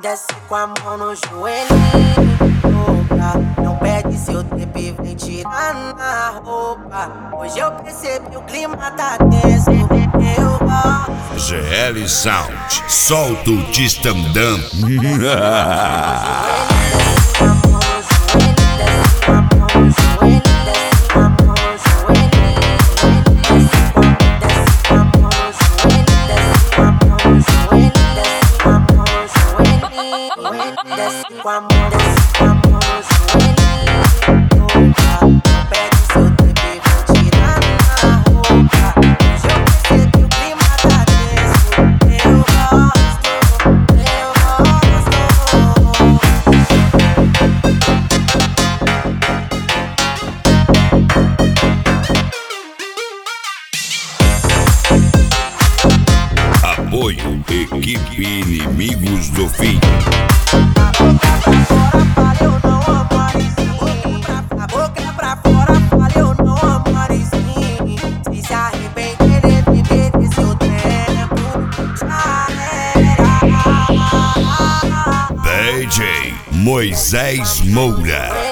Desce com a mão no joelhinho, não perde seu tempo e vem tirar na roupa. Hoje eu percebi o clima tá tenso, eu gosto. GL Sound, solta o Distandam. Desce com a mão no joelhinho, não perde seu tempo e vem tirar na roupa. Hoje eu percebi o clima tá tenso, eu gosto, eu gosto. Apoio Equipe Inimigos do Fim. A boca pra fora, fala eu não amo Marizinho. Se arrepender, deve perder seu tempo. Já era. DJ Moisés Moura.